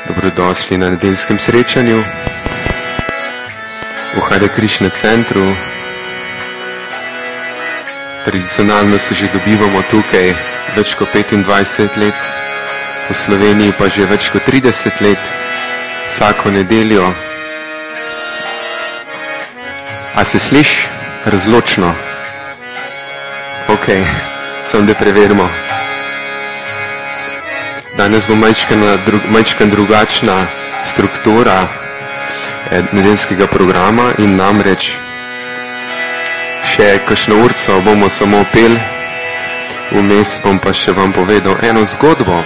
Dobrodošli na nedeljskem srečanju v Hare Krishna centru. Tradicionalno se že dobivamo tukaj več kot 25 let, v Sloveniji pa že več kot 30 let, vsako nedeljo. A se sliši razločno? Ok, samo da preverimo. Danes bo majčkan drugačna struktura nedeljskega programa in namreč še kakšno urco bomo samo pel, vmes bom pa še vam povedal eno zgodbo.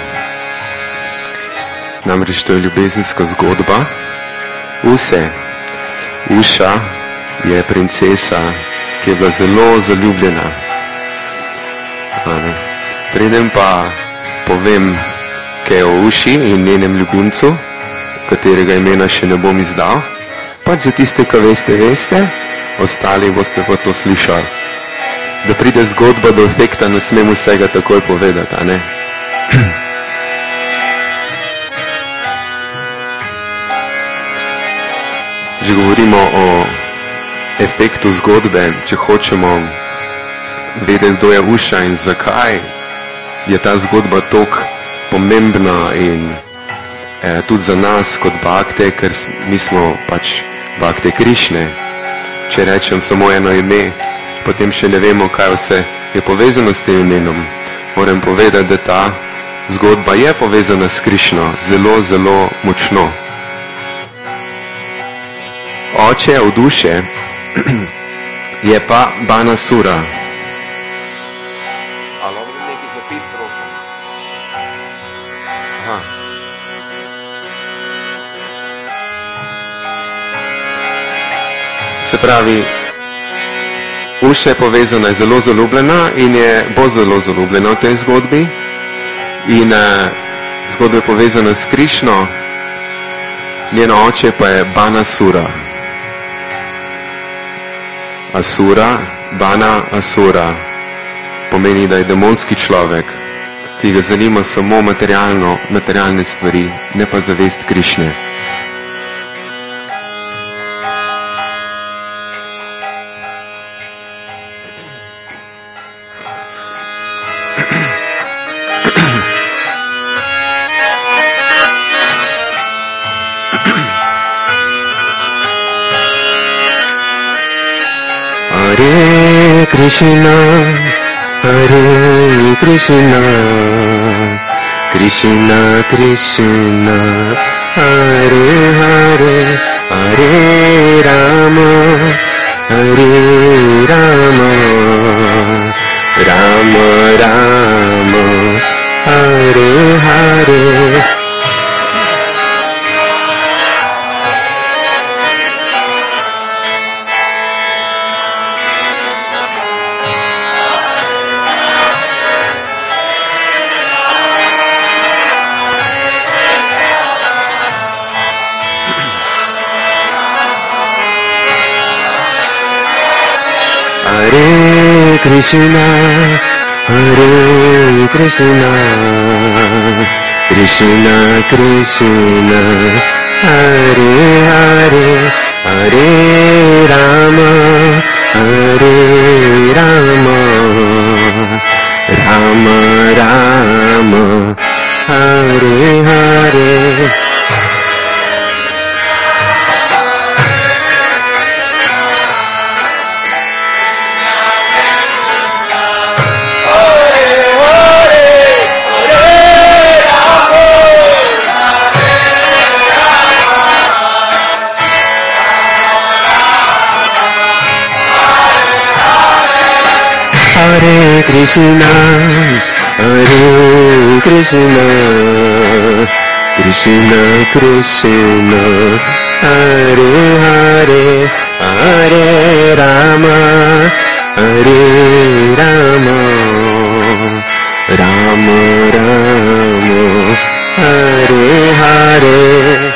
Namreč to je ljubezenska zgodba Use. Uša je princesa, ki je bila zelo zaljubljena. Preden pa povem kaj o Uši in njenem ljubimcu, katerega imena še ne bom izdal, pač za tiste, ki veste, ostali boste pa to slišali. Da pride zgodba do efekta, ne smem vsega takoj povedati, a ne? Že govorimo o efektu zgodbe, če hočemo vedeti, kdo je Uša in zakaj je ta zgodba toliko pomembna in tudi za nas kot bakte, ker mi smo pač bakte Krišne. Če rečem samo eno ime, potem še ne vemo, kaj vse je povezano s tem imenom. Moram povedati, da ta zgodba je povezana s Krišno zelo, zelo močno. Oče od Uše je pa Banasura. Se pravi, Uša je povezana, je zelo zaljubljena in bo zelo zaljubljena v tej zgodbi. In zgodba je povezana s Krišno, njeno oče pa je Banasura. Asura, Bana Asura, pomeni, da je demonski človek, ki ga zanima samo materialne stvari, ne pa zavest Krišne. Hare Krishna, Krishna Krishna, Hare Hare, Hare Rama, Rama Rama, Hare Hare. Hare Krishna, Krishna Krishna, Hare Hare, Hare Rama, Rama Rama, Hare Hare. Hare Krishna, Krishna Krishna, Hare Hare, Hare Rama, Rama Rama, Hare Hare.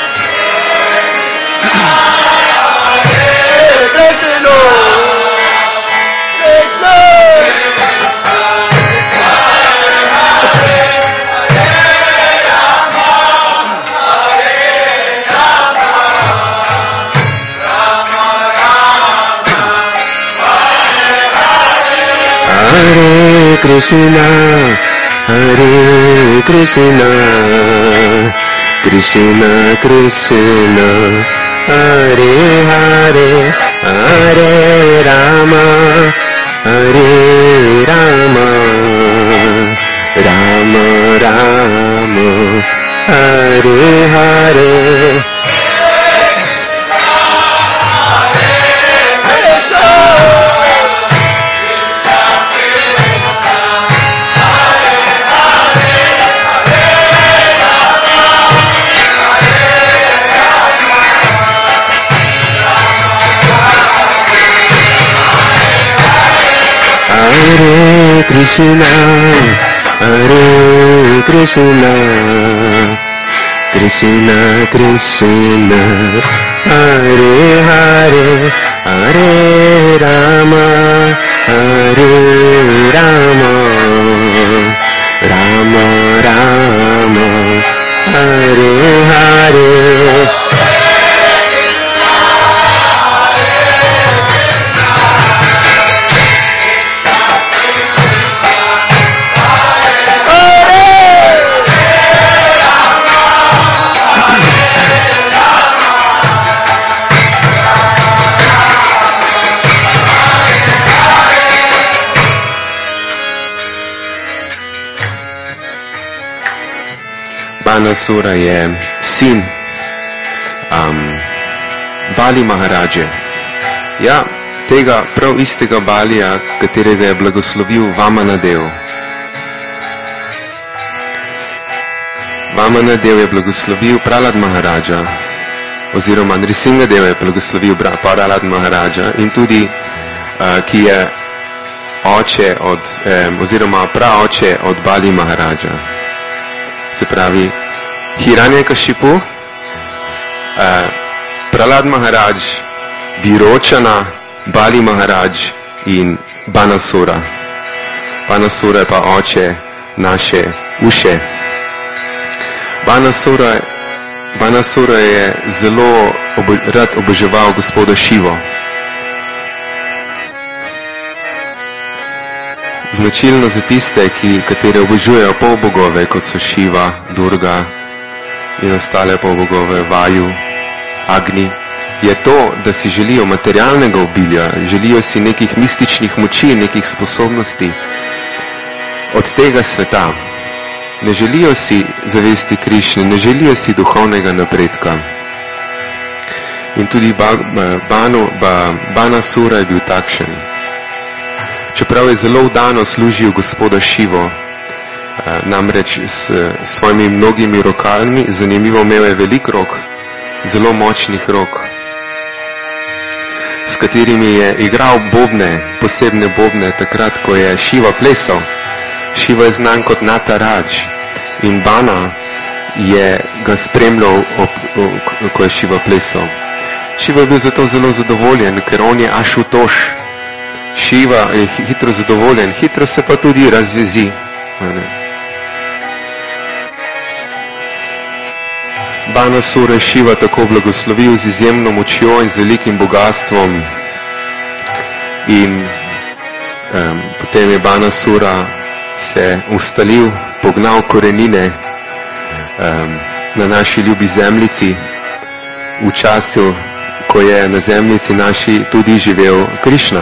Hare Krishna, Hare Krishna, Krishna Krishna, Hare Hare, Hare Rama, Hare Rama, Rama Rama, Hare Hare. Hare Krishna, Hare Krishna, Krishna Krishna, Hare Hare, Hare Rama, Hare Rama, Rama Rama, Hare Hare. Banasura je sin Bali Maharaje. Ja, tega prav istega Balija, katerega je blagoslovil Vamanadev. Vamanadev je blagoslovil Prahlad Maharaja, oziroma Nrisingadev je blagoslovil Prahlad Maharaja in tudi, ki je oče od, oziroma praoče od Bali Maharaja. Se pravi, Hiranyakashipu, Prahlad Maharaj, Virochana, Bali Maharaj in Banasura. Banasura je pa oče naše Uše. Banasura je zelo rad oboževal gospoda Šivo. Značilno za tiste, katere obožujejo polbogove, kot so Šiva, Durga in ostale polbogove, Vaju, Agni, je to, da si želijo materialnega obilja, želijo si nekih mističnih moči, nekih sposobnosti od tega sveta. Ne želijo si zavesti Krišne, ne želijo si duhovnega napredka. In tudi Banasura je bil takšen. Čeprav je zelo vdano služil gospoda Šivo, namreč s svojimi mnogimi rokami, zanimivo imel je velik rok, zelo močnih rok, s katerimi je igral bobne, posebne bobne, takrat, ko je Šiva plesal. Šiva je znan kot Nataraj in Bana je ga spremljal, ko je Šiva plesal. Šiva je bil zato zelo zadovoljen, ker on je Ašutoš. Šiva je hitro zadovoljen, hitro se pa tudi razjezi. Banasura je Šiva tako blagoslovil z izjemno močjo in z velikim bogatstvom. In potem je Banasura se ustalil, pognal korenine na naši ljubi zemljici, v času, ko je na zemljici naši tudi živel Krišna.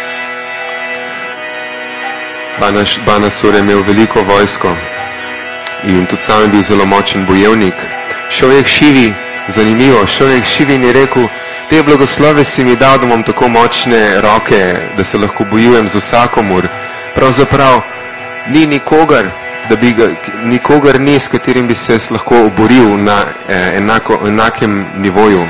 Banasura je imel veliko vojsko in tudi sam je bil zelo močen bojevnik. Šel je k Šivi, zanimivo, šel je k Šivi in je rekel, te blagoslove si mi dal, da imam tako močne roke, da se lahko bojujem z vsakomur. Pravzaprav ni nikogar ni, s katerim bi se lahko oboril na enakem nivoju.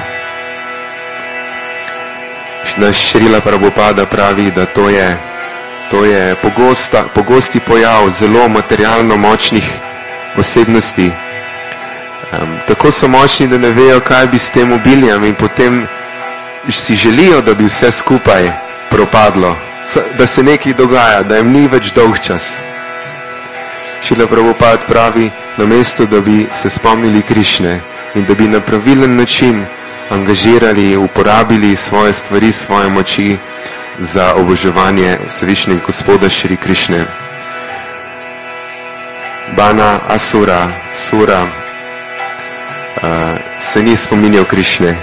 Naš Šrila Prabhupada pravi, da to je pogosti pojav zelo materialno močnih osebnosti. Tako so močni, da ne vejo, kaj bi s tem obiljem in potem si želijo, da bi vse skupaj propadlo, da se nekaj dogaja, da jim ni več dolg čas. Šrila Prabhupada pravi, namesto da bi se spomnili Krišne in da bi na pravilen način angažirali, uporabili svoje stvari, svoje moči za oboževanje Svevišnjega Gospoda Šri Krišne. Bana, Asura, Sura se ni spominjal Krišne.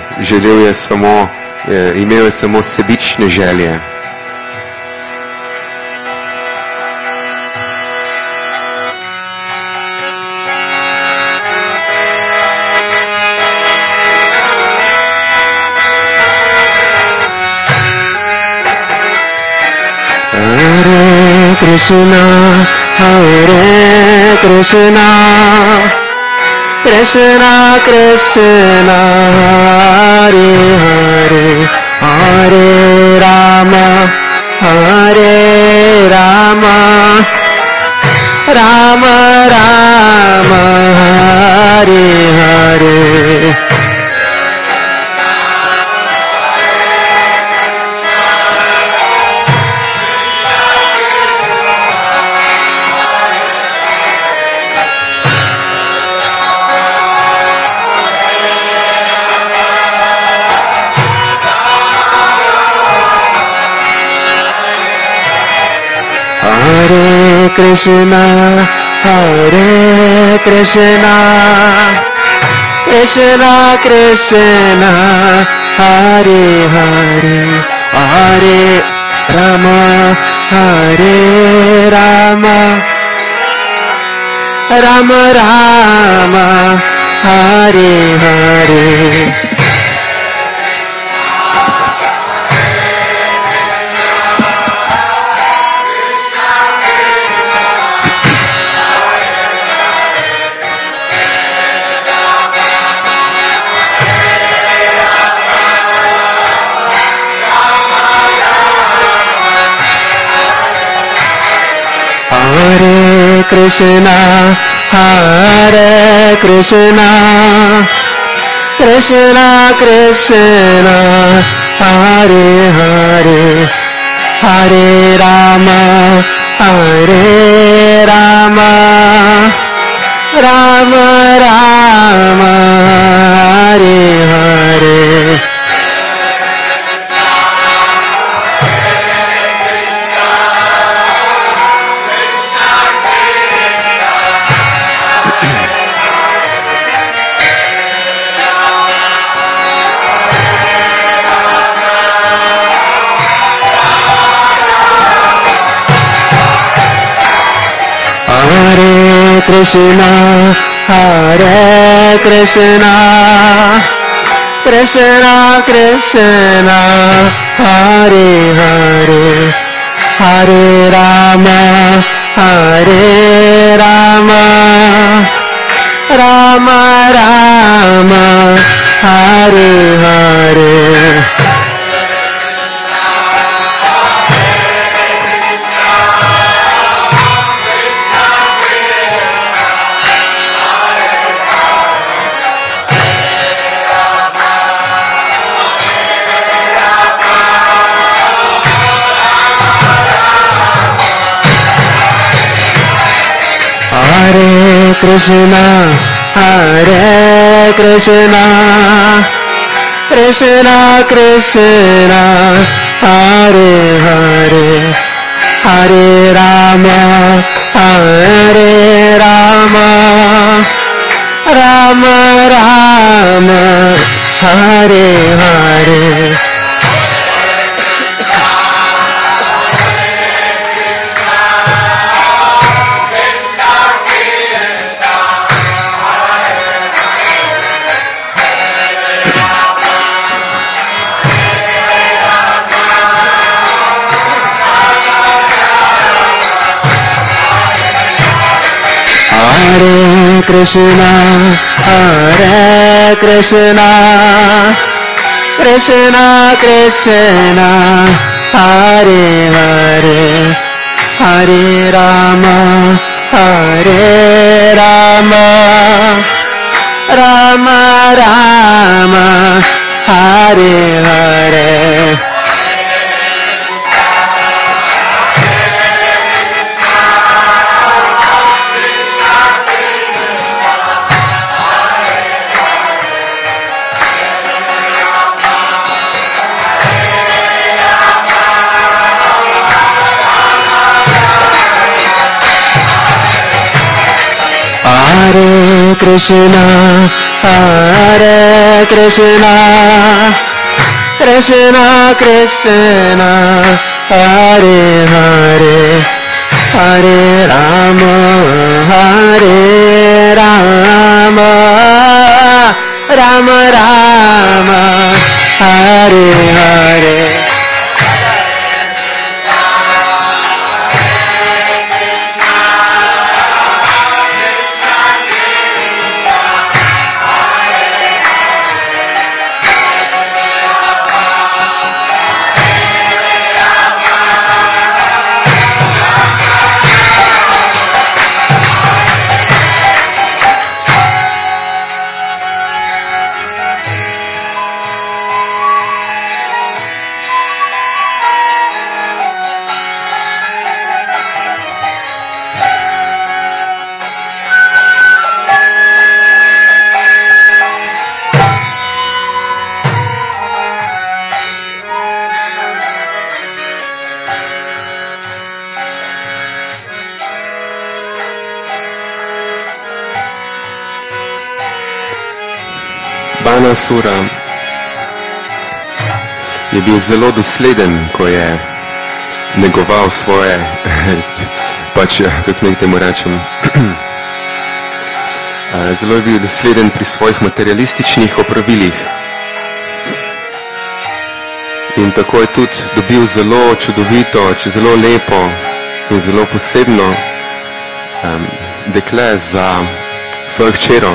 Imel je samo sebične želje. Hare Krishna, Hare Krishna, Krishna Krishna, Hare Hare, Hare Rama, Hare Rama, Rama Rama, Hare Hare. Hare Krishna, Hare Krishna, Krishna Krishna, Hare Hare, Hare Rama, Hare Rama, Rama Rama, Hare Hare. Hare Krishna, Hare Krishna, Krishna Krishna, Hare Hare, Hare Rama, Hare Rama, Rama Rama, Hare Hare. Hare Krishna, Hare Krishna, Krishna Krishna, Hare Hare, Hare Rama, Hare Rama, Rama Rama, Hare Hare. Hare Krishna, Hare Krishna, Krishna Krishna, Hare Hare, Hare Rama, Hare Rama, Rama Rama, Hare Hare. Hare Krishna, Hare Krishna, Krishna Krishna, Hare Hare, Hare Rama, Hare Rama, Rama Rama, Hare Hare. Hare Krishna, Krishna Krishna, Hare Hare, Hare Rama, Rama Rama, Hare Hare. Banasura je bil zelo dosleden, ko je negoval svoje, pač, kako naj temu rečem, zelo je bil dosleden pri svojih materialističnih opravilih. In tako je tudi dobil zelo čudovito, zelo lepo in zelo posebno dekle za svojo hčero.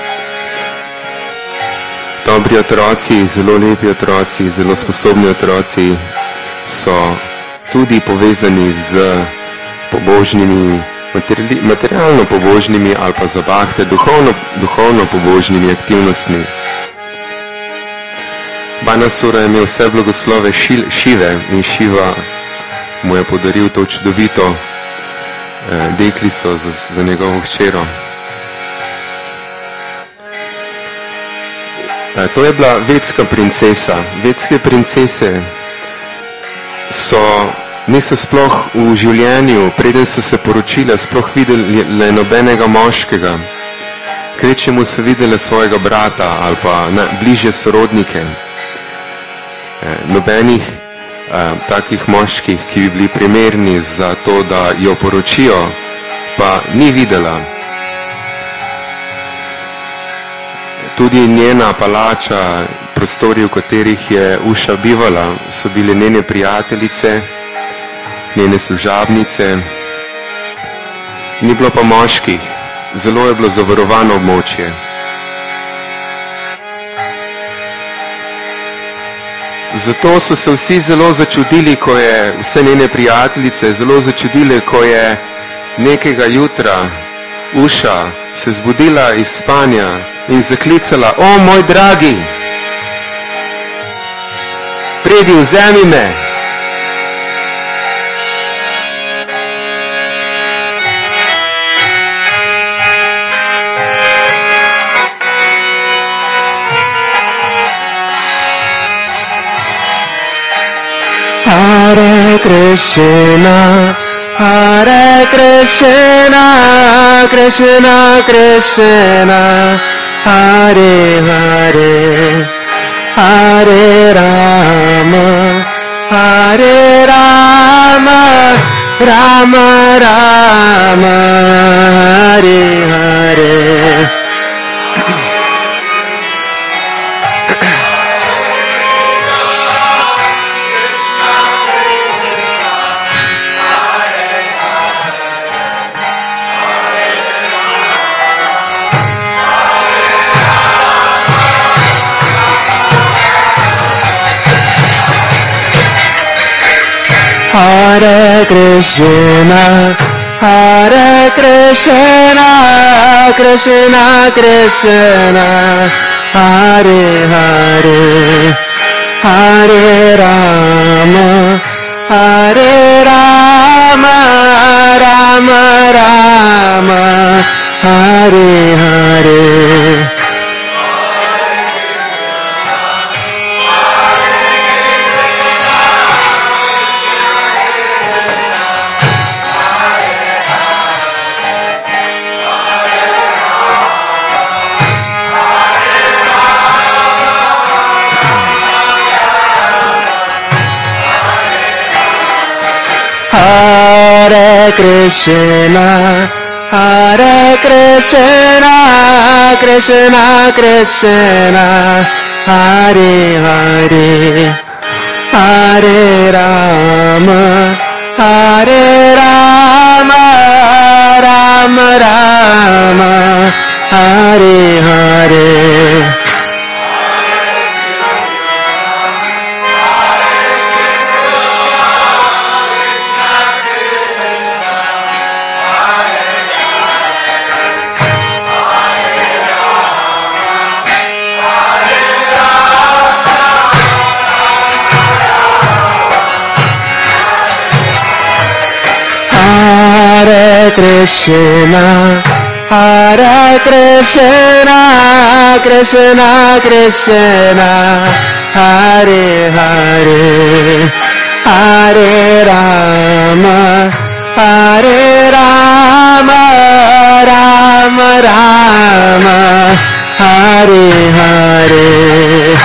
Dobri otroci, zelo lepi otroci, zelo sposobni otroci so tudi povezani z pobožnimi, materialno pobožnimi ali pa za bahte, duhovno pobožnimi aktivnostmi. Banasura je imel vse blagoslove Šive in Šiva mu je podaril to čudovito deklico za njegovo hčero. To je bila vedska princesa. Vedske princese niso sploh v življenju, preden so se poročile, sploh videli nobenega moškega. Kvečjemu so videli svojega brata ali pa bližje sorodnike. Nobenih takih moških, ki bi bili primerni za to, da jo poročijo, pa ni videla. Tudi njena palača, prostori, v katerih je Uša bivala, so bile njene prijateljice, njene služabnice. Ni bilo pa moških, zelo je bilo zavarovano območje. Zato so se vsi zelo začudili, ko je vse njene prijateljice zelo začudile, ko je nekega jutra Uša se zbudila iz spanja in zaklicala: "O, moj dragi, pridi, vzemi me." Hare Krishna, Krishna Krishna, Hare Hare, Hare Rama, Rama Rama, Hare Hare. Hare Krishna, Krishna Krishna, Hare Hare, Hare Rama, Rama Rama, Hare Hare. Hare Krishna, Hare Krishna, Krishna Krishna, Hare Hare, Hare Rama, Hare Rama, Rama Rama, Hare Hare. Krishna, Hare Krishna, Krishna Krishna, Hare Hare, Hare Rama, Hare Rama, Rama Rama, Hare Hare.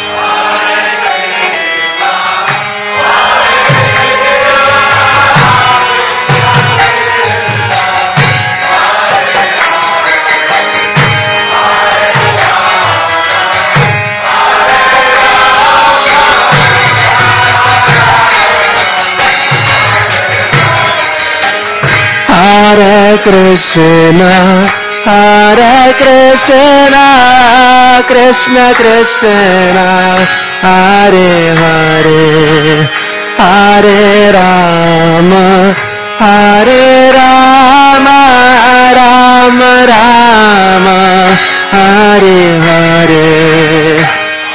Hare Krishna, Hare Krishna, Krishna Krishna, Hare Hare, Hare Rama, Hare Rama, Rama Rama, Hare Hare.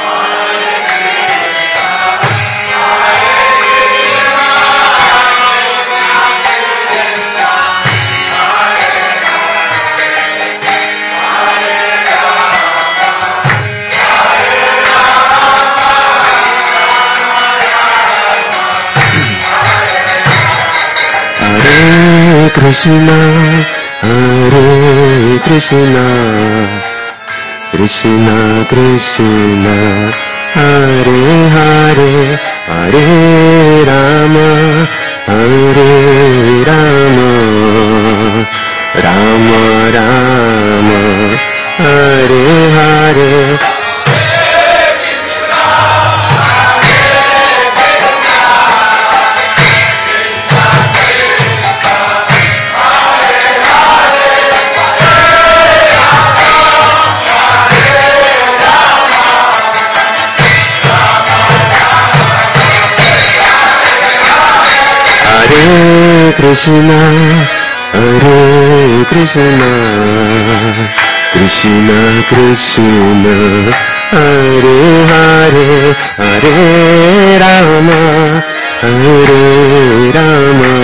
Krishna, Hare Krishna, Krishna Krishna, Hare Hare, Hare Rama, Hare Rama, Rama Rama, Hare Hare. Hare Krishna, Hare Krishna, Krishna Krishna, Hare Hare, Hare Rama, Hare Rama,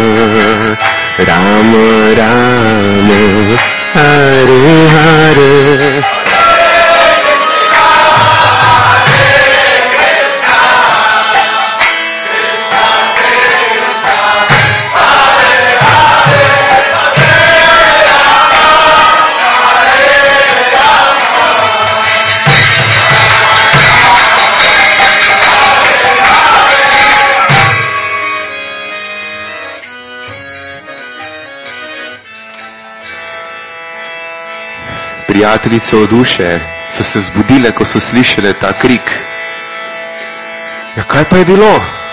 Rama Rama, Hare Hare. Prijateljice od duše so se zbudile, ko so slišale ta krik. Ja, kaj pa je bilo?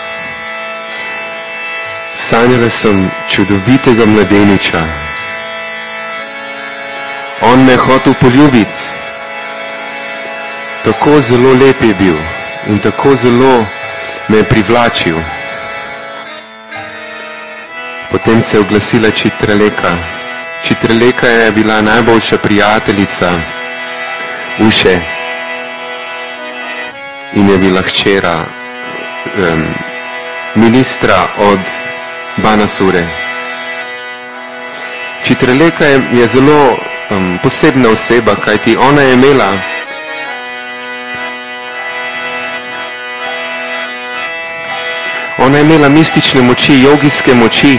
Sanjala sem čudovitega mladeniča. On me je hotel poljubiti. Tako zelo lep je bil in tako zelo me je privlačil. Potem se je oglasila Čitraleka. Čitraleka je bila najboljša prijateljica Uše in je bila hčera ministra od Banasure. Čitraleka je zelo posebna oseba, kajti ona je imela mistične moči, jogijske moči.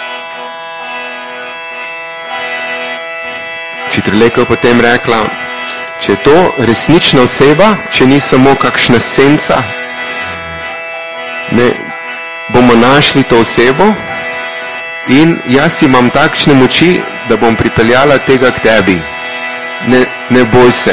Čitraleka je potem rekla, če je to resnična oseba, če ni samo kakšna senca, bomo našli to osebo In jaz imam takšne moči, da bom pripeljala tega k tebi. Ne boj se.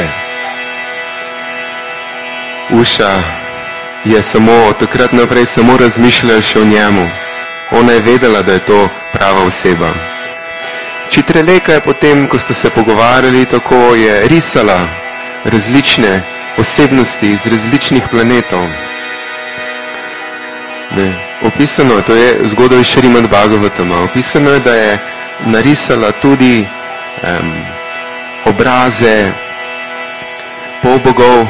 Uša je samo od takrat naprej samo razmišljala še o njemu. Ona je vedela, da je to prava oseba. Čitreleka je potem, ko sta se pogovarjali tako, je risala različne osebnosti iz različnih planetov. Opisano, to je zgodba iz Šrimad Bhagavatama, opisano je, da je narisala tudi obraze polbogov,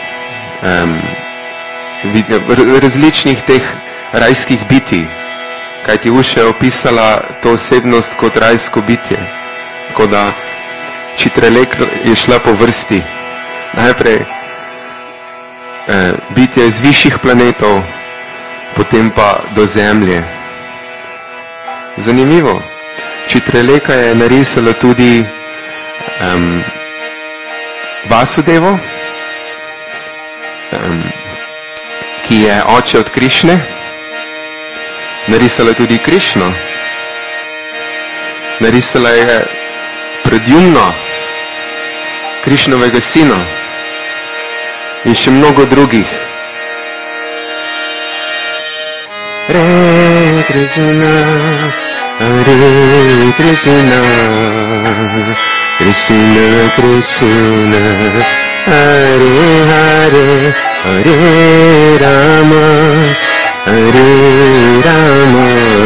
različnih teh rajskih bitij, kajti Uša je opisala to osebnost kot rajsko bitje. Tako da Čitreleka je šla po vrsti. Najprej bitje iz višjih planetov, potem pa do Zemlje. Zanimivo. Čitreleka je narisala tudi Vasudevo, ki je oče od Krišne. Narisala tudi Krišno. Narisala je Pradyumno, Krišnovega sina in še mnogo drugih. Hare Krishna, Hare Krishna, Krishna Krishna, Hare Hare, Hare Rama, Hare Rama,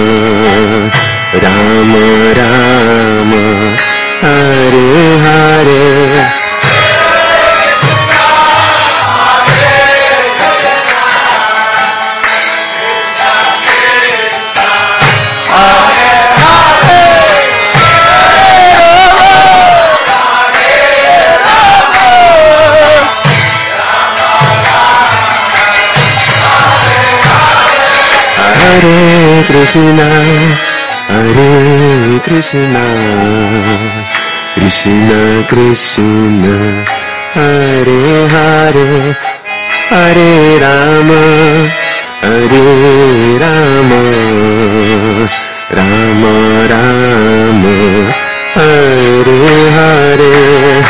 Rama Rama, Hare Hare. Hare Krishna, Hare Krishna, Krishna Krishna, Hare Hare, Hare Rama, Hare Rama, Rama Rama, Hare Hare.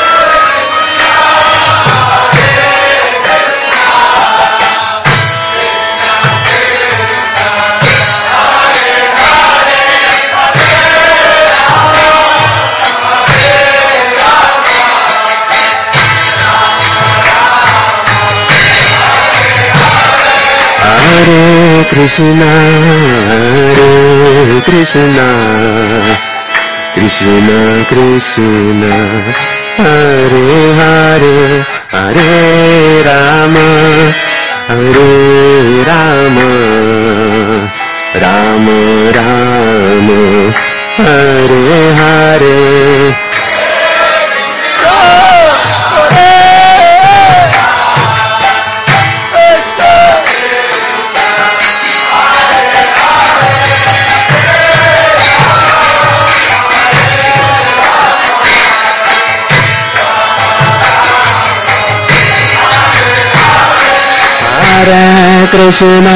Hare Krishna, Hare Krishna, Krishna Krishna, Hare Hare, Hare Rama, Hare Rama, Rama Rama, Hare Hare. Hare Krishna,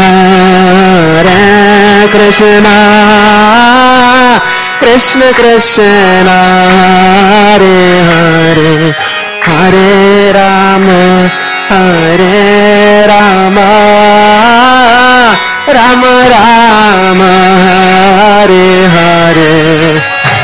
Hare Krishna, Krishna Krishna, Hare Hare, Hare Rama, Hare Rama, Rama Rama, Hare Hare.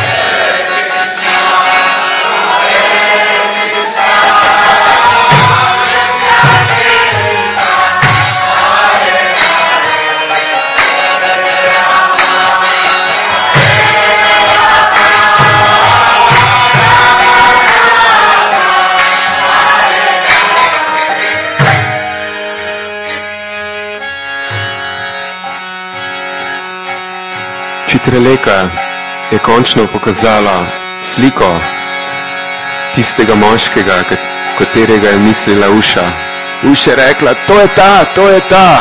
Čitreleka je končno pokazala sliko tistega moškega, katerega je mislila Uša. Uša je rekla, to je ta, to je ta.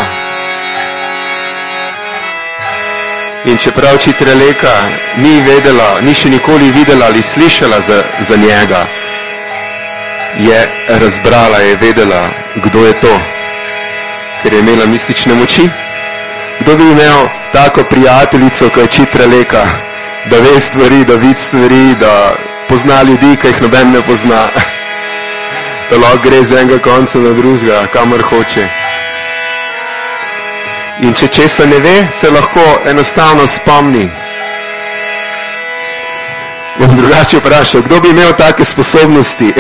In čeprav Čitreleka ni vedela, ni še nikoli videla ali slišala za njega, je razbrala, je vedela, kdo je to, ker je imela mistične moči. Kdo bi imel tako prijateljico, ko je Čitraleka, da ve stvari, da vidi stvari, da pozna ljudi, ki jih noben ne pozna, da lahko gre z enega konca na drugega, kamor hoče. In če česa ne ve, se lahko enostavno spomni. Bom drugače vprašal, kdo bi imel take sposobnosti?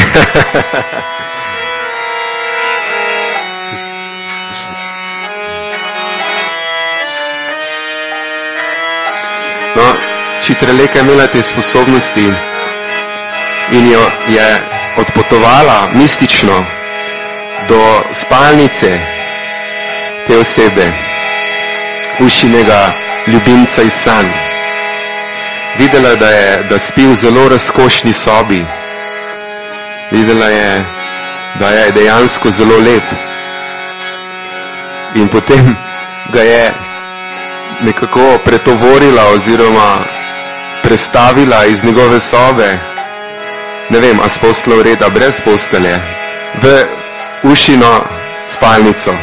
No, Čitraleka je imela te sposobnosti in jo je odpotovala mistično do spalnice te osebe, Ušinega ljubimca iz sanj. Videla, da spi v zelo razkošni sobi. Videla je, da je dejansko zelo lep. In potem ga je nekako pretovorila oziroma prestavila iz njegove sobe, ne vem, a s posteljo reda, brez postelje, v Ušino spalnico.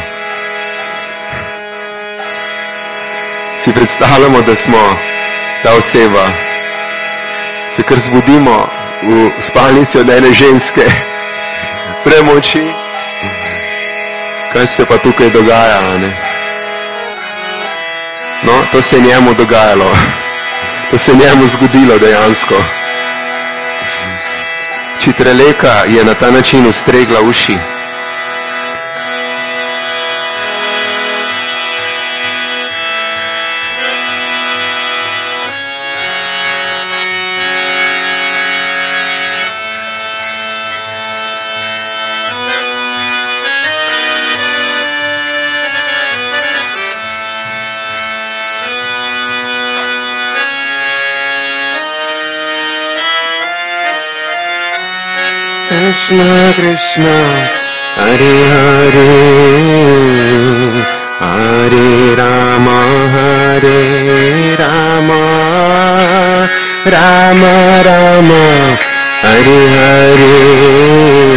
Si predstavljamo, da smo ta oseba, se kar zbudimo v spalnici od ene ženske, premoči, kaj se pa tukaj dogaja, ne? No, to se je njemu dogajalo, to se je njemu zgodilo dejansko. Čitraleka je na ta način ustregla uši. Krishna Krishna Hare Hare Hare Rama Hare Rama Rama Rama Hare Hare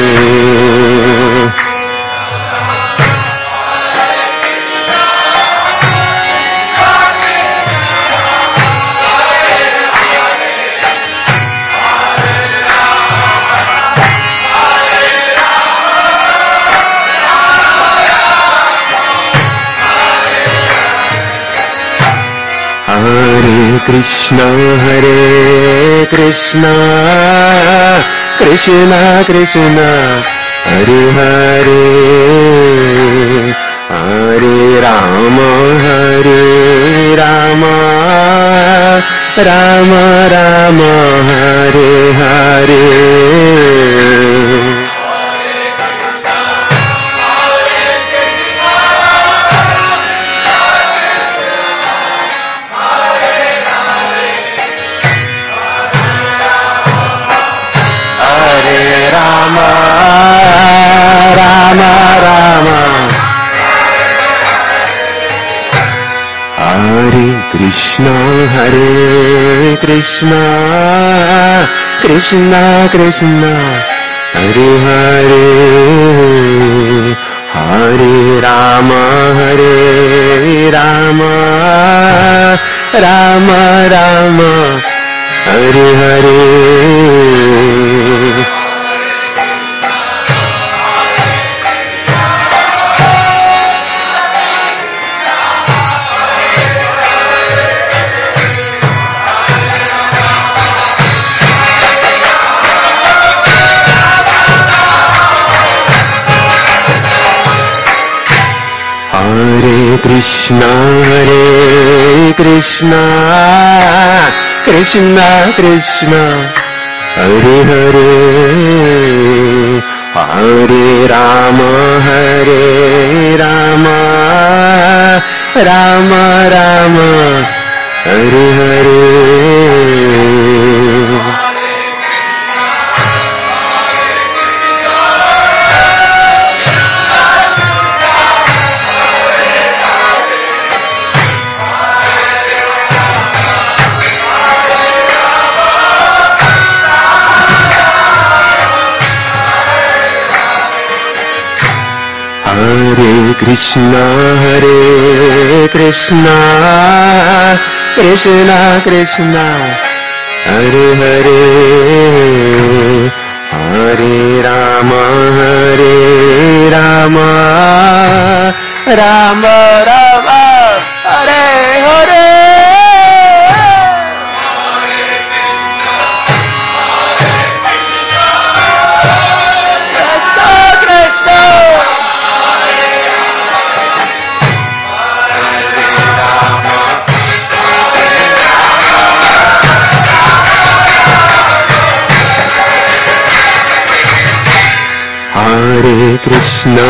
Krishna Hare Krishna Krishna Krishna Hare Hare Hare Rama Hare Rama Rama Rama Hare Hare Krishna Hare Krishna Krishna Krishna Hare Hare Hare Rama Hare Rama Rama Rama Hare Hare Krishna Hare Krishna Krishna Krishna Hare Hare Hare Rama Hare Rama Rama Rama Hare Hare Hare Krishna, Krishna Krishna, Hare Hare, Hare Rama, Rama Rama, Hare Hare. Hare Krishna,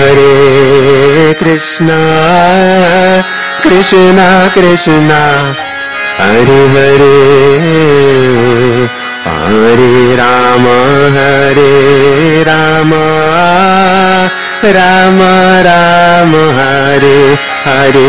Krishna Krishna, Hare Hare, Hare Rama, Rama Rama, Hare Hare.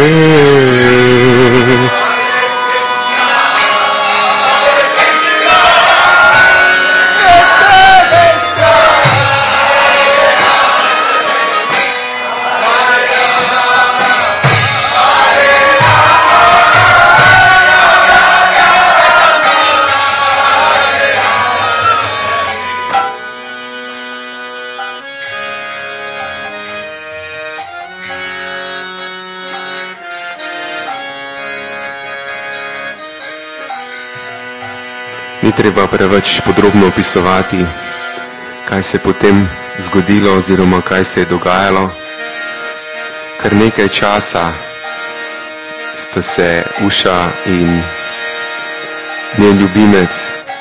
Ni treba preveč podrobno opisovati, kaj se je potem zgodilo oziroma kaj se je dogajalo. Kar nekaj časa sta se Uša in njen ljubimec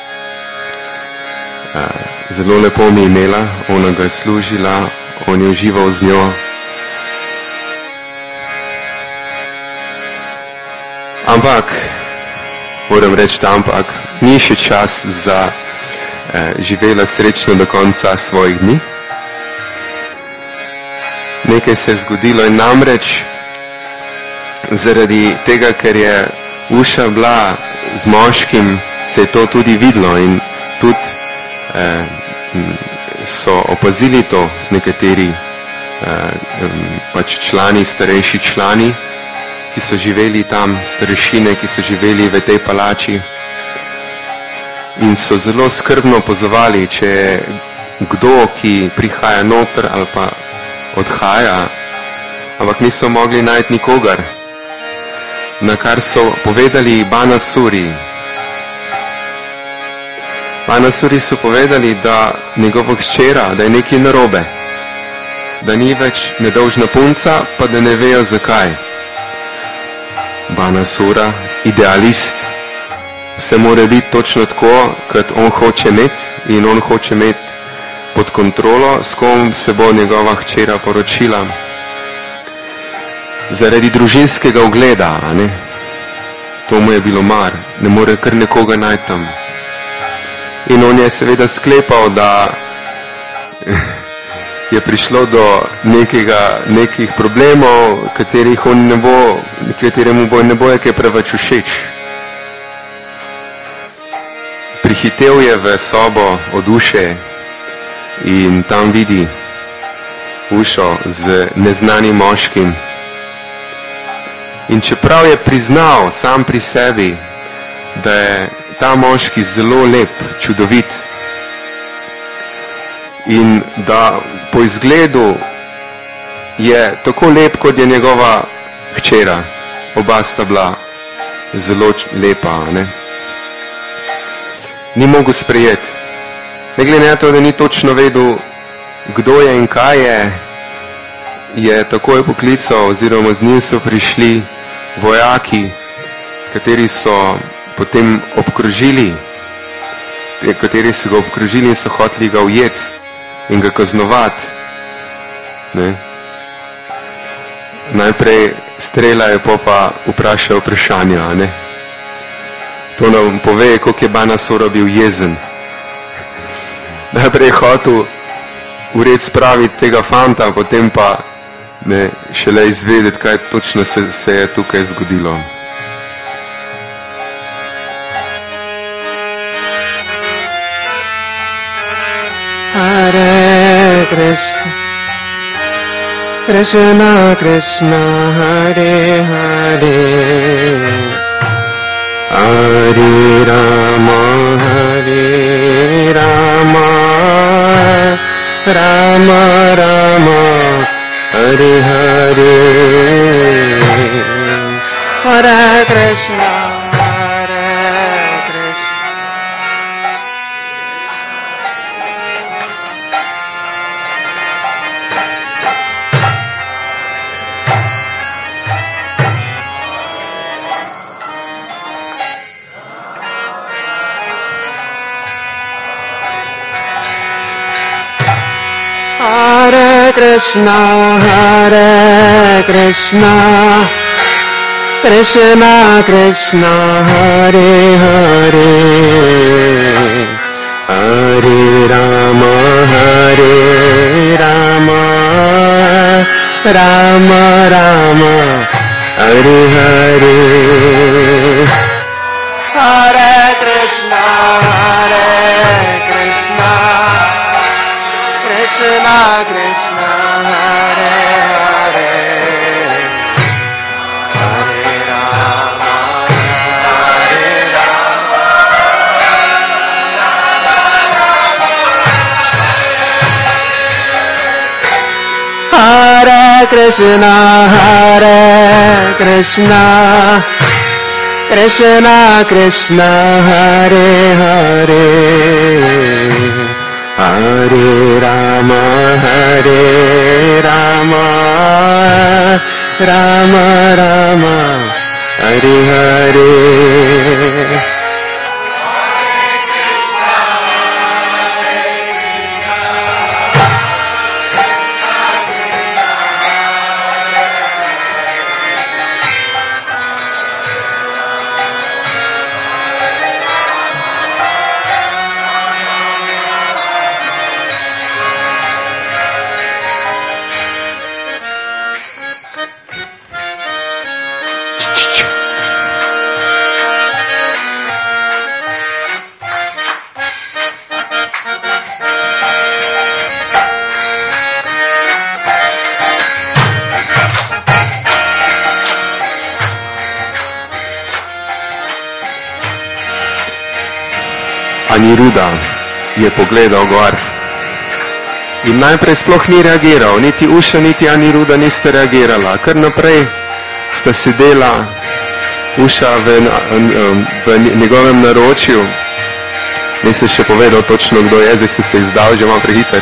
zelo lepo mi imela, ona ga je služila, on je užival z njo. Ampak, moram reči, ampak ni še čas za živela srečno do konca svojih dni. Nekaj se je zgodilo in namreč zaradi tega, ker je Uša bila z moškim, se je to tudi videlo in tudi so opazili to nekateri pač člani, starejši člani, ki so živeli tam, starešine, ki so živeli v tej palači in so zelo skrbno opazovali, če je kdo, ki prihaja noter ali pa odhaja, ampak niso mogli najti nikogar. Na kar so povedali Banasuri. Banasuri so povedali, da njegova hčera, da je nekaj narobe, da ni več nedolžna punca, pa da ne vejo zakaj. Banasura, idealist, vse mora biti točno tako, kot on hoče imeti in on hoče imeti pod kontrolo, s kom se bo njegova hčera poročila. Zaradi družinskega ugleda, ne? To mu je bilo mar, ne more kar nekoga najti tam. In on je seveda sklepal, da je prišlo do nekih problemov, kateremu ne bo kaj preveč všeč. Prihitev je v sobo od Uše in tam vidi Ušo z neznanim moškim. In čeprav je priznal sam pri sebi, da je ta moški zelo lep, čudovit in da po izgledu je tako lep, kot je njegova hčera, oba sta bila zelo lepa, ne? Ni mogel sprejeti. Ne glede na to, da ni točno vedel, kdo je in kaj je takoj poklical oziroma z njim so prišli vojaki, kateri so potem obkrožili in so hoteli ga ujeti in ga kaznovati. Ne? Najprej Strela je pa vprašal vprašanja, ne? To nam pove, koliko je Banasura bil jezen. Najprej je hotel ured spraviti tega fanta, potem pa ne, šele izvedeti, kaj točno se je tukaj zgodilo. Hare Krishna, Krishna Krishna Hare Hare Hare Rama Hare Rama Rama Rama Hare Hare Hare Krishna Krishna Hare Krishna Krishna Krishna Hare Hare Hare Rama Hare Rama Rama Rama Hare Hare Hare Krishna Hare Krishna Krishna Krishna Hare Hare Hare Rama Hare Rama Hare Krishna Hare Krishna Krishna Krishna Hare Hare Hare Rama Hare Rama Rama Rama Hare Hare Aniruddha je pogledal gor in najprej sploh ni reagiral, niti Usha, niti Aniruddha nista reagirala. Kar naprej sta sedela Usha v njegovem naročju. Nisem še povedal točno, kdo je, zdaj se izdal, že malo prehiter.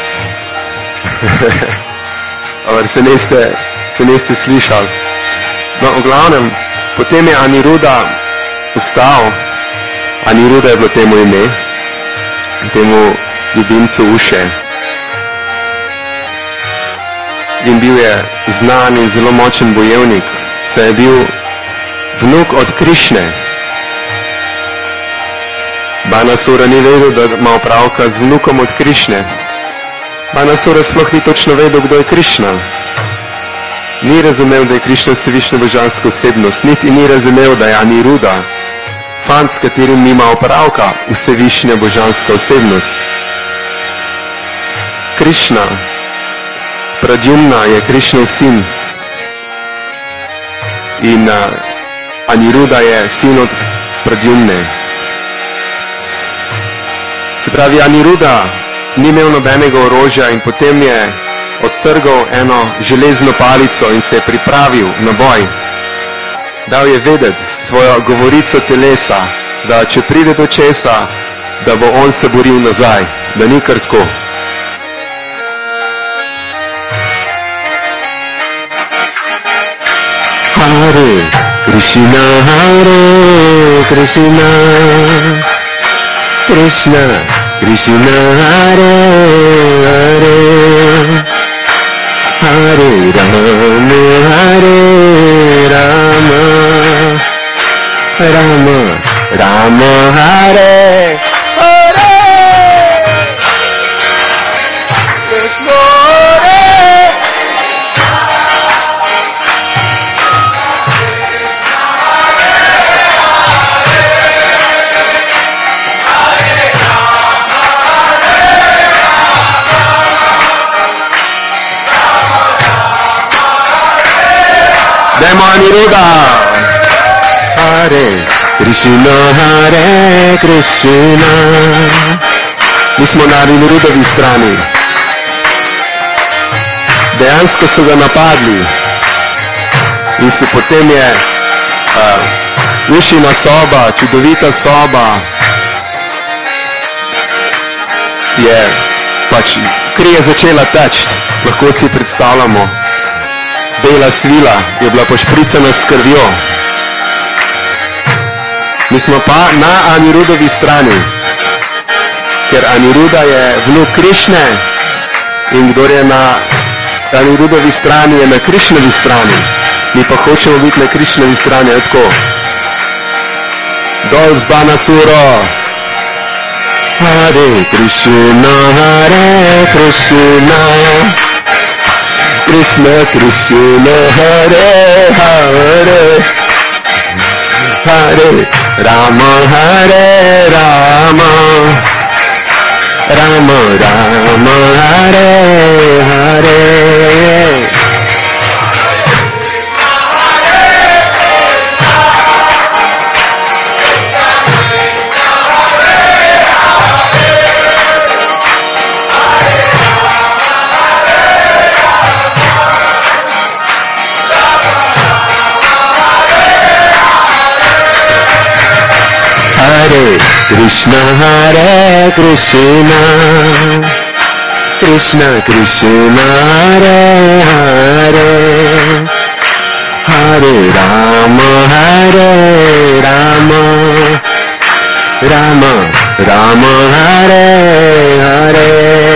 Ampak se niste slišali. No, v glavnem, potem je Aniruddha vstal. Aniruddha je bilo temu ime, temu ljubimcu Uše. In bil je znan in zelo močen bojevnik, saj je bil vnuk od Krišne. Banasura ni vedel, da ima opravka z vnukom od Krišne. Banasura sploh ni točno vedel, kdo je Krišna. Ni razumel, da je Krišna vsevišnja božanska osebnost, niti ni razumel, da je Aniruddha fant, s katerim nima opravka, vsevišnja božanska osebnost. Krišna, Pradyumna je Krišnov sin in Aniruddha je sin od Pradyumne. Se pravi, Aniruddha ni imel nobenega orožja in potem je odtrgal eno železno palico in se je pripravil na boj. Dal je vedeti svojo govorico telesa, da če pride do česa, da bo on se boril nazaj, da ni kar tako. Hare Krishna, Hare Krishna, Krishna Krishna, Hare Hare, Hare Rama, Hare Rama, Rama Rama, Hare Hare, Krishna Sprejemamo Aniruddha. Hare Krishna, Hare Krishna. Mi smo na Aniruddovi strani. Dejansko so ga napadli. In si potem je Ušina soba, čudovita soba, je pač kri je začela teči, lahko si predstavljamo. Bela svila je bila pošpricana s krvjo. Mi smo pa na Aniruddovi strani, ker Aniruddha je vnuk Krišne in kdor je na Aniruddovi strani, je na Krišnovi strani. Mi pa hočemo biti na Krišnovi strani, je tako. Dol z Banasuro. Hare Krishna, Hare Krishna, Krishna Krishna, Hare Hare, Hare Rama, Hare Rama, Rama Rama, Hare Hare. Krishna, Hare Krishna, Krishna Krishna, Hare Hare, Hare Rama, Hare Rama, Rama Rama, Hare Hare.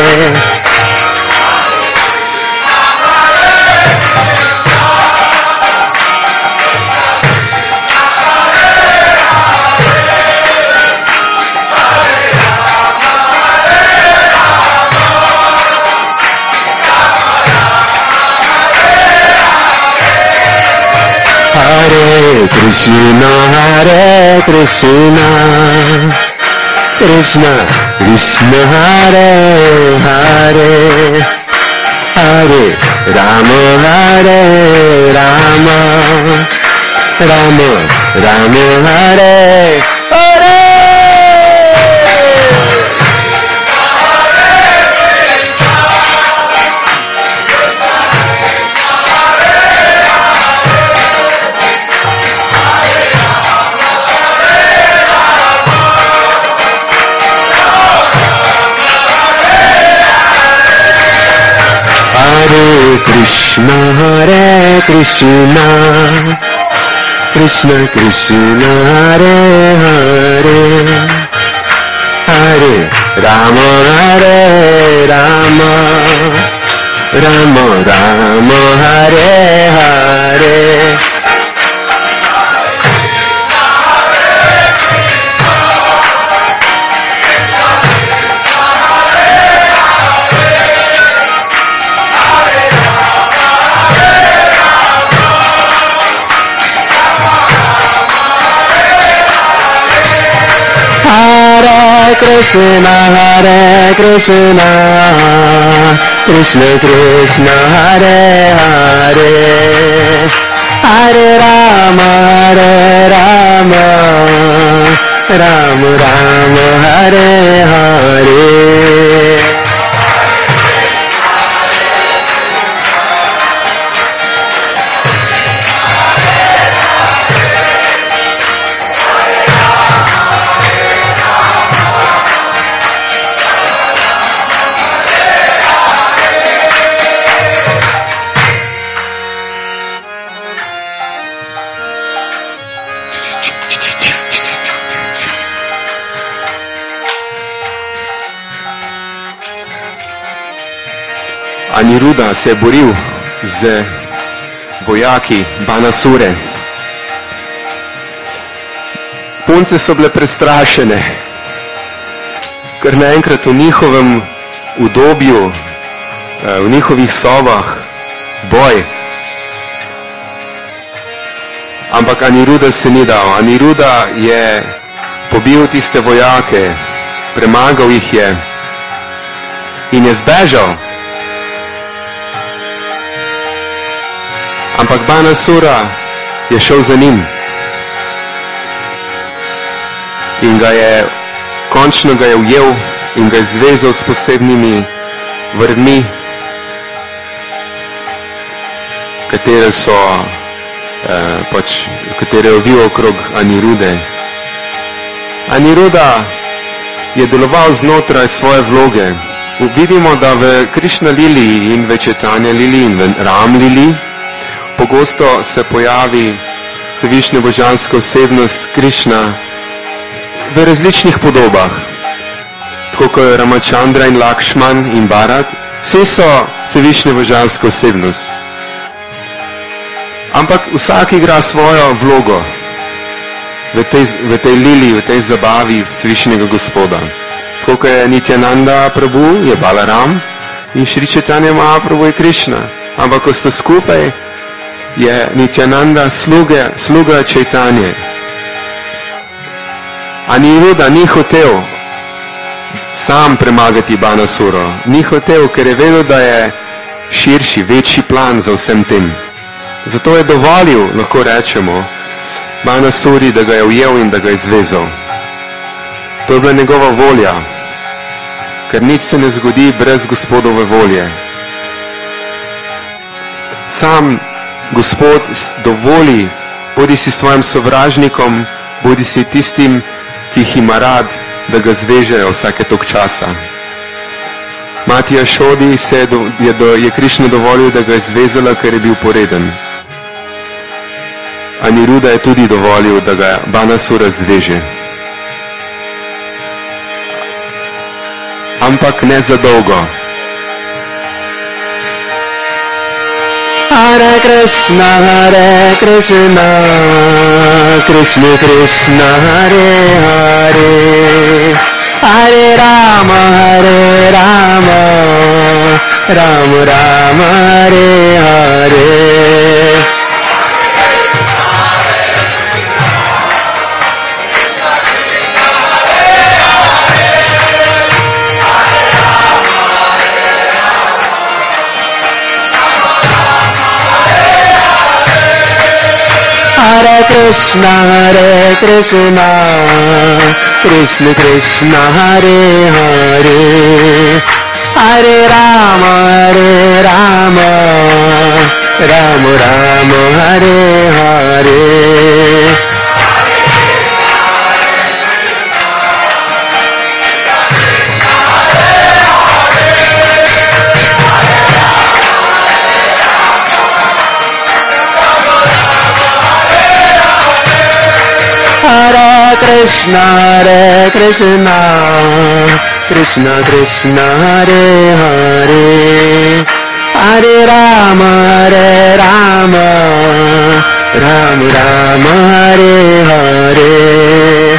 Krishna, Hare Krishna, Krishna Krishna, Hare Hare, Hare Rama, Hare Rama, Rama Rama, Hare Hare. Krishna, Hare Krishna, Krishna Krishna, Hare Hare, Hare Rama, Hare Rama, Rama Rama, Hare Hare. Krishna, Hare Krishna, Krishna Krishna, Hare Hare, Hare Rama, Hare Rama, Rama Rama, Hare Hare. Aniruddha se je boril z vojaki Banasure. Punce so bile prestrašene, ker naenkrat v njihovem udobju, v njihovih sobah, boj. Ampak Aniruddha se ni dal. Aniruddha je pobil tiste vojake, premagal jih je in je zbežal. Ampak Banasura je šel za njim. In končno ga je ujel in ga je zvezal s posebnimi vrvmi, katere so katere je ovil okrog Anirude. Aniruda je deloval znotraj svoje vloge. Vidimo, da v Krišna Lili in v Četanja Lili in v Ram Lili pogosto se pojavi Vsevišnja božanska osebnost Krišna v različnih podobah. Tako kot je Ramachandra in Lakšman in Bharat, vsi so Vsevišnja božanska osebnost. Ampak vsak igra svojo vlogo v tej lili, v tej zabavi Vsevišnjega Gospoda. Tako kot je Nityananda Prabhu, je Balaram in Šri Chaitanya Mahaprabhu je Krišna. Ampak ko sta skupaj, je Nityananda sluga Chaitanje. Aniruda ni hotel sam premagati Banasuro. Ni hotel, ker je vedel, da je širši, večji plan za vsem tem. Zato je dovolil, lahko rečemo, Banasuri, da ga je ujel in da ga je zvezal. To je bila njegova volja, ker nič se ne zgodi brez Gospodove volje. Sam Gospod dovoli, bodi si svojim sovražnikom, bodi si tistim, ki jih ima rad, da ga zvežejo vsake tok časa. Mati Jašodi je Krišna dovolil, da ga je zvezala, ker je bil poreden. Aniruda je tudi dovolil, da ga Banasura zveže. Ampak ne za dolgo. Hare Krishna, Krishna Krishna, Hare Hare, Hare Rama, Rama Rama, Hare Hare. Hare Krishna, Krishna Krishna, Hare Hare, Hare Rama, Rama Rama, Hare Hare. Hare Krishna, Krishna Krishna, Hare Hare, Hare Rama, Rama Rama, Hare Hare.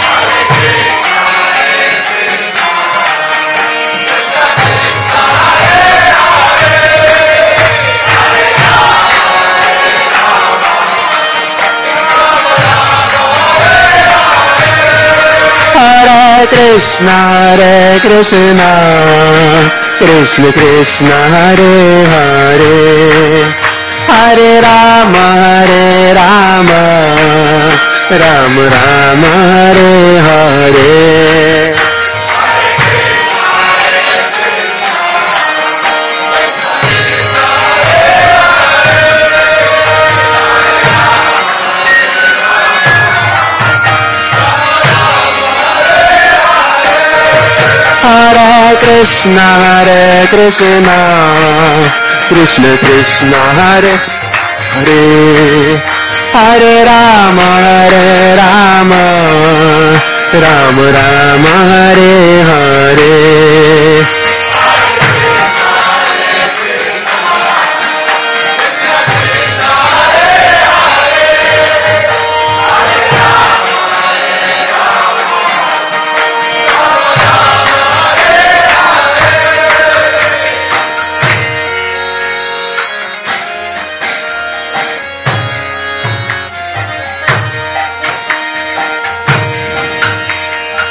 Hare Krishna, Krishna Krishna, Hare Hare, Hare Rama, Rama Rama, Hare Hare. Hare Krishna, Krishna Krishna, Hare Hare, Hare Rama, Rama Rama, Hare Hare.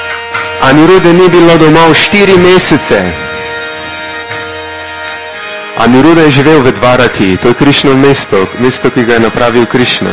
Anirude ni bilo doma v 4 mesece. Aniruda je živel v Dvaraki, to je Krišnovo mesto, ki ga je napravil Krišna.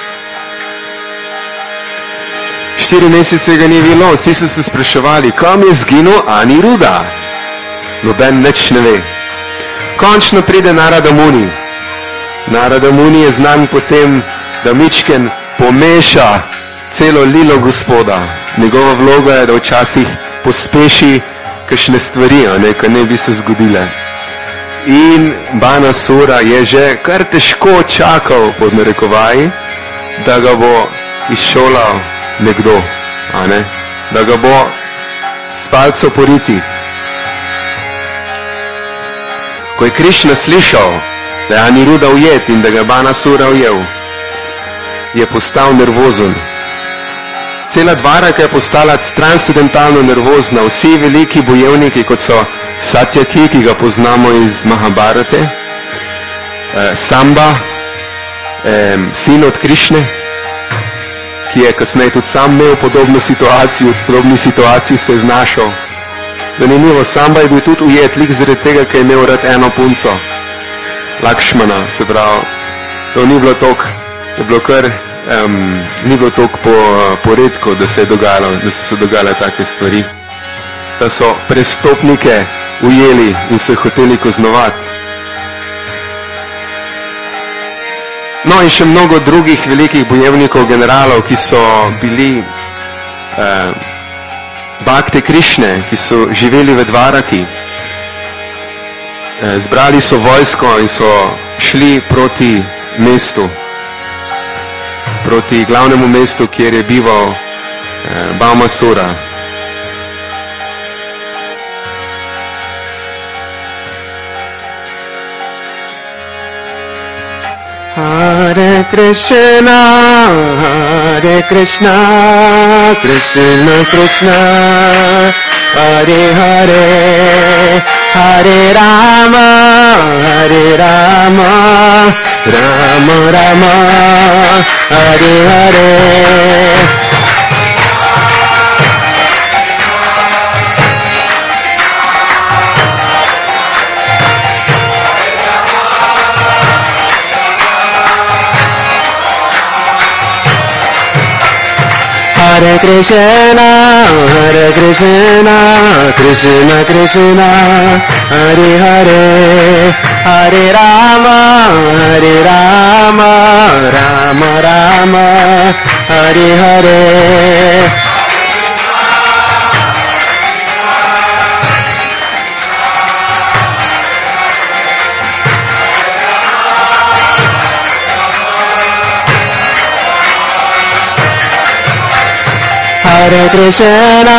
4 mesece ga ni bilo, vsi so se spraševali, kam je zginil Aniruda. Noben nič ne ve. Končno pride Narada Muni. Narada Muni je znan potem, da mičken pomeša celo lilo Gospoda. Njegova vloga je, da včasih pospeši kakšne stvari, ki ne bi se zgodile. In Banasura je že kar težko čakal, pod narekovaji, da ga bo izšolal nekdo, da ga bo s palco poriti. Ko je Krišna slišal, da je Aniruda ujet in da ga je Banasura ujel, je postal nervozen. Cela Dvaraka je postala transcendentalno nervozna. Vsi veliki bojevniki, kot so Satyaki, ki ga poznamo iz Mahabharate, Samba, sin od Krišne, ki je kasneje tudi sam imel podobno situacijo, v podobni situaciji se je znašel. Zanimivo, Samba je bil tudi ujet, lik zaradi tega, ker je imel rad eno punco, Lakšmana, se pravi, to ni bilo toliko, je bilo kar, ni bilo toliko poredko, da se so dogajale take stvari, da so prestopnike ujeli in se hoteli kaznovati. No in še mnogo drugih velikih bojevnikov, generalov, ki so bili bakte Krišne, ki so živeli v Dvaraki. Zbrali so vojsko in so šli proti mestu, proti glavnemu mestu, kjer je bival Baumasura. Hare Krishna, Krishna Krishna, Hare Hare, Hare Rama, Rama Rama, Hare Hare. Hare Krishna, Krishna Krishna, Hare Hare, Hare Rama, Rama Rama, Hare Hare. Hare Krishna,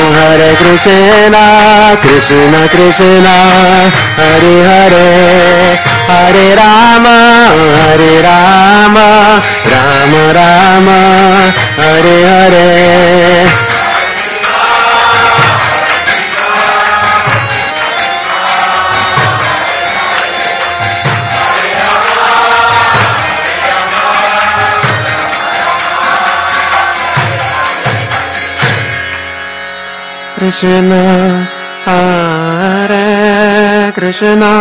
Krishna Krishna, Hare Hare, Hare Rama, Rama Rama, Hare Hare. Krishna, Hare Krishna,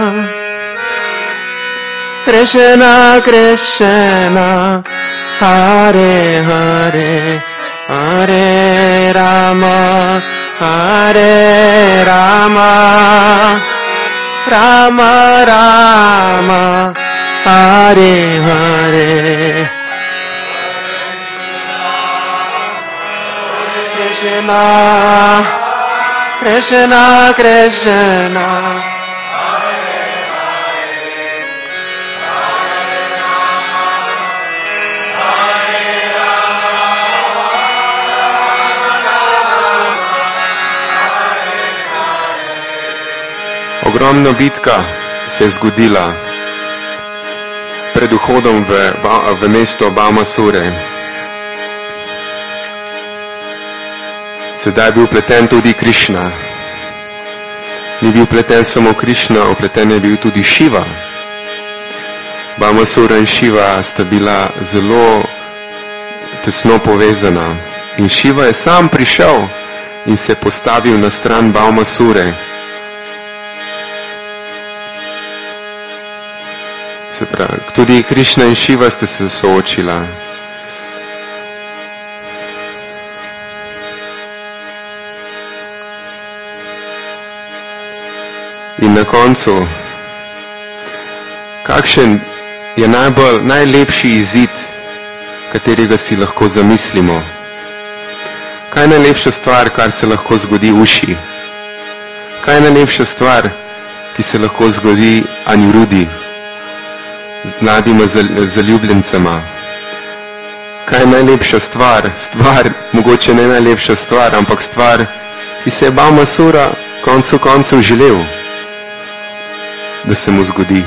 Krishna Krishna, Hare Hare, Hare Rama, Rama Rama, Hare Hare. Krishna, Krishna Krishna, Ogromna bitka se je zgodila pred vhodom v mesto Baumasure. Sedaj je bil pleten tudi Krišna. Ni bil pleten samo Krišna, opleten je bil tudi Šiva. Baumasura in Šiva sta bila zelo tesno povezana. In Šiva je sam prišel in se postavil na stran Baumasure. Se pravi, tudi Krišna in Šiva sta se soočila. In na koncu, kakšen je najlepši izid, katerega si lahko zamislimo? Kaj je najlepša stvar, kar se lahko zgodi uši? Kaj je najlepša stvar, ki se lahko zgodi Anirudi, z mladima zaljubljencema? Kaj je najlepša stvar? Mogoče ne najlepša stvar, ampak stvar, ki se je Bhamasura koncev želel, da se mu zgodi.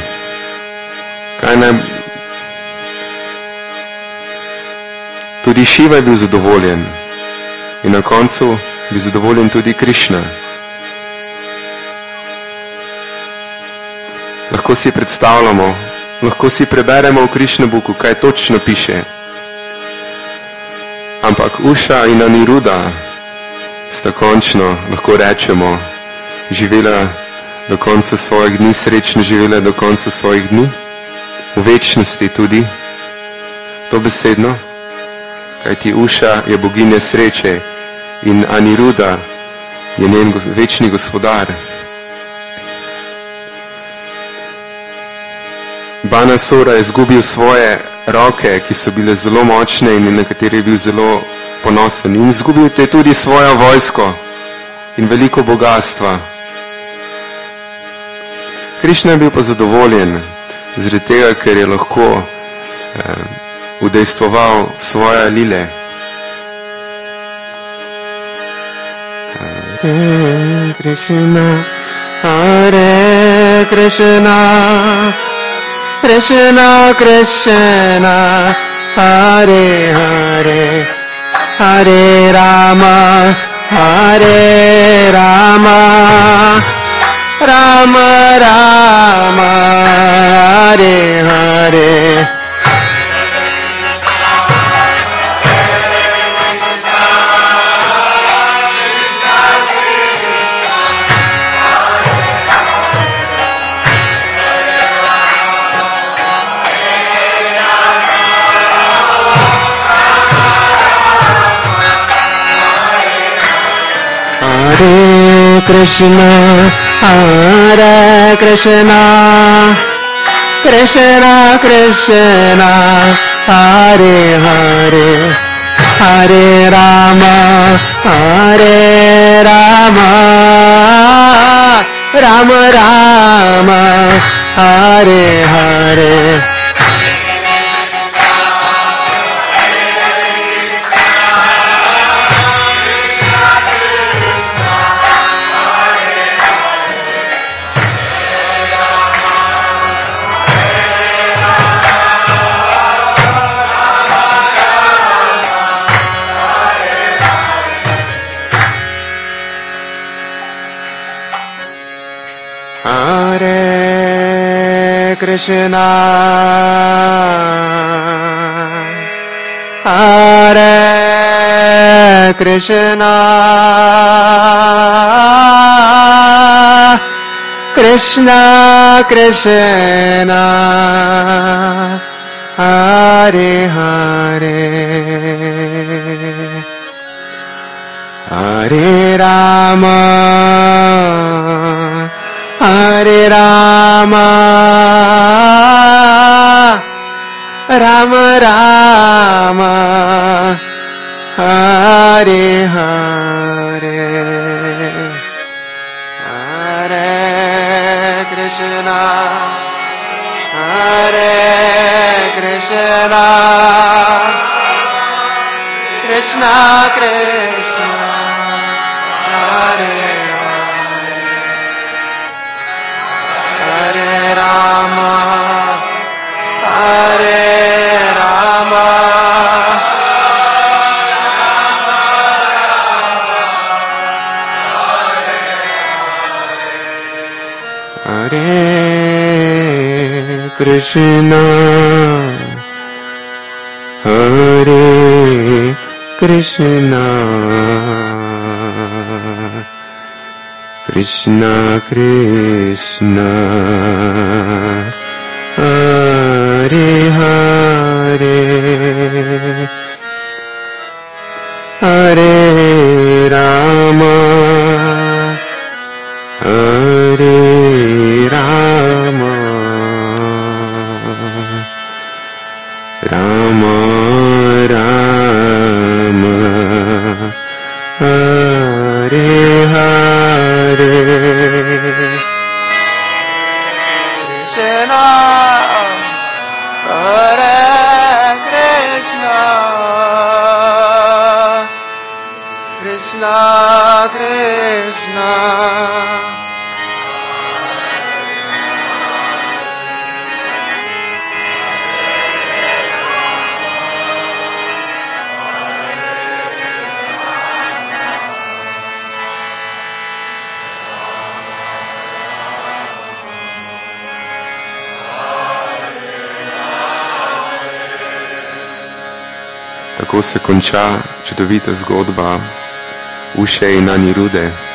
Tudi Šiva je bil zadovoljen in na koncu je bil zadovoljen tudi Krišna. Lahko si predstavljamo, lahko si preberemo v Krišnabuku, kaj točno piše. Ampak Uša in Aniruda sta končno, lahko rečemo, živela do konca svojih dni, srečno živela do konca svojih dni, v večnosti tudi, dobesedno, kajti Uša je boginja sreče in Aniruda je njen večni gospodar. Bhamasura je izgubil svoje roke, ki so bile zelo močne in na katere je bil zelo ponosen. In izgubil je tudi svojo vojsko in veliko bogatstva. Krišna je bil pa zadovoljen, zaradi tega, ker je lahko udejstvoval svoje lile. Hare Krishna, Hare Krishna, Krishna Krishna, Hare Hare, Hare Rama, Hare Rama, Rama Rama, Hare Hare. Hare Krishna, Hare Krishna, Krishna Krishna, Hare Hare, Hare Rama, Hare Rama, Rama Rama, Hare Hare. Hare Krishna, Hare Krishna, Krishna Krishna, Hare Hare, Hare Rama, Hare Rama, Rama Rama, Hare Hare, Hare Krishna, Hare Krishna, Krishna Krishna, Hare Hare Rama, Hare Rama, Hare Krishna, Hare Krishna, Krishna Krishna, Hare Hare Hare Rama Hare Rama Rama Rama Hare Hare Krishna Hare Krishna Krishna Krishna Tako se konča čudovita zgodba Uše in Anirude.